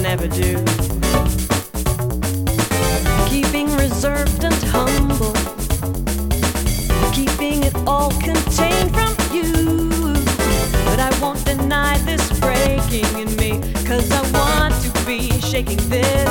never do. Keeping reserved and humble, keeping it all contained from you. But I won't deny this breaking in me, 'cause I want to be shaking this